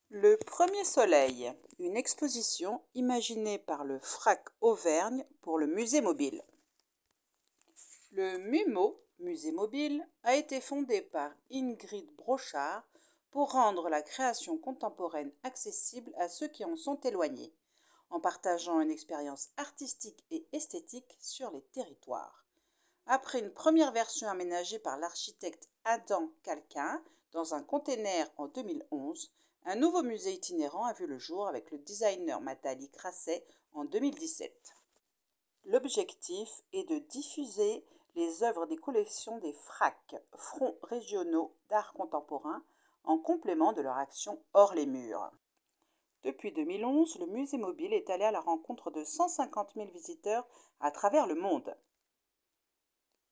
Le premier soleil, une exposition imaginée par le FRAC Auvergne pour le musée mobile. Le MUMO, musée mobile, a été fondé par Ingrid Brochard pour rendre la création contemporaine accessible à ceux qui en sont éloignés, en partageant une expérience artistique et esthétique sur les territoires. Après une première version aménagée par l'architecte Adam Calquin dans un container en 2011, un nouveau musée itinérant a vu le jour avec le designer Nathalie Crasset en 2017. L'objectif est de diffuser les œuvres des collections des FRAC, Fronts régionaux d'art contemporain, en complément de leur action hors les murs. Depuis 2011, le musée mobile est allé à la rencontre de 150 000 visiteurs à travers le monde.